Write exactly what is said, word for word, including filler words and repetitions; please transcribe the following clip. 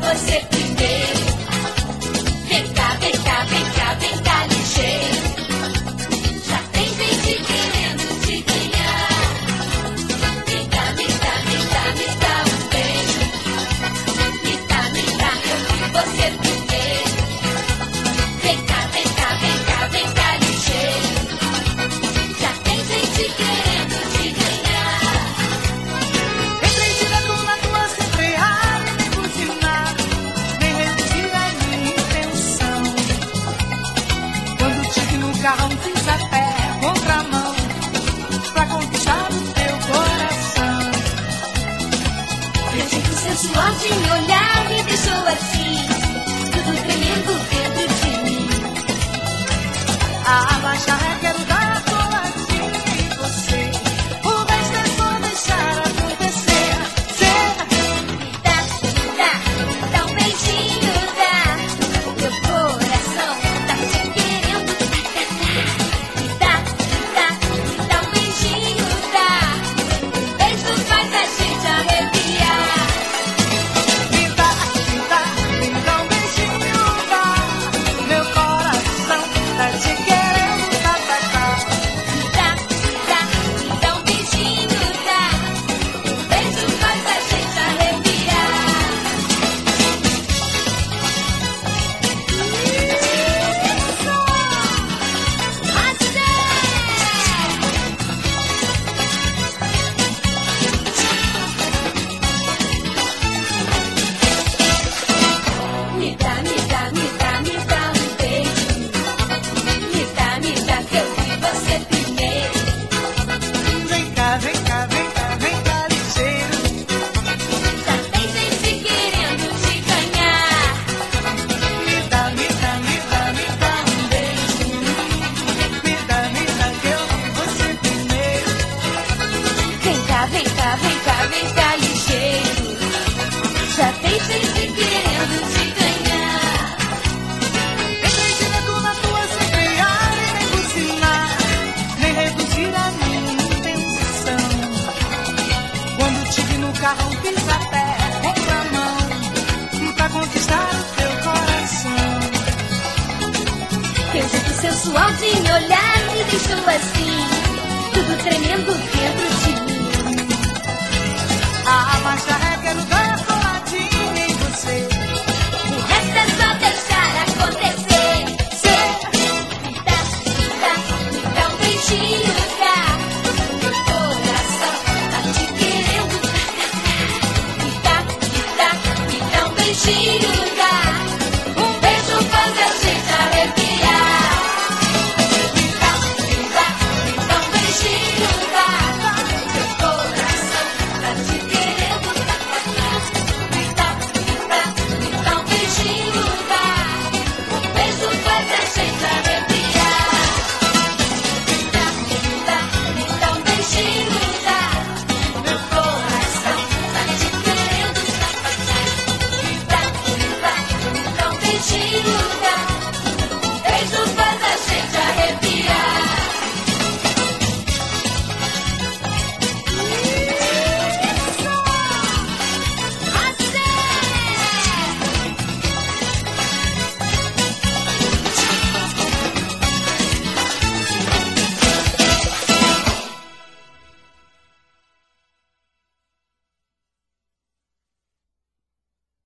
você primeiro. Vem cá, vem cá, vem cá, vem cá, ligeiro. Já tem gente querendo te ganhar. Me dá, me dá, me dá, me dá um beijo. Me dá, me dá, eu vi você primeiro. Vem cá, vem cá, vem cá, vem cá, ligeiro. Já tem gente querendo te ganhar. Entrei direto na tua secretária, nem buzinar, nem reduzir a minha intenção. Quando tive no carro, fiz a pé, contramão, pra conquistar o teu coração. Meu jeito sensual de me olhar me deixou assim, tudo tremendo dentro de mim. A baixa ré, quero dar coladinha em você. O beijo é só deixar acontecer. Me dá, me dá, me dá um beijinho, dá. Meu coração tá te querendo. Me dá, me dá, me dá um beijinho, dá. Um beijo faz a gente arrepiar. Me dá, me dá, me dá um beijinho, dá. Meu coração tá te querendo, tá, tá, tá. Me dá, me dá, me dá um beijinho, dá. Um beijo faz a gente arrepiar. Me dá, me dá, me dá, me dá um beijo. Me dá, me dá, que eu vi você primeiro. Vem cá, vem cá, vem cá, vem cá, ligeiro. Já tem gente querendo te ganhar. Me dá, me dá, me dá, me dá um beijo. Me dá, me dá, que eu vi você primeiro. Vem cá, vem cá, vem cá, vem cá, ligeiro. Já tem gente querendo te ganhar. Entrei direto na tua secretária, nem buzinar, nem reduzir a minha intenção. Quando tive no carro, fiz a pé, contramão, pra conquistar o teu coração. Teu jeito sensual de me olhar me deixou assim, tudo tremendo dentro de mim. A marcha ré, quero dar coladinha em você. O resto é só deixar acontecer. Me dá, me dá, me dá um beijinho, dá. Meu coração tá te querendo. Me dá, me dá, me dá um beijinho, dá.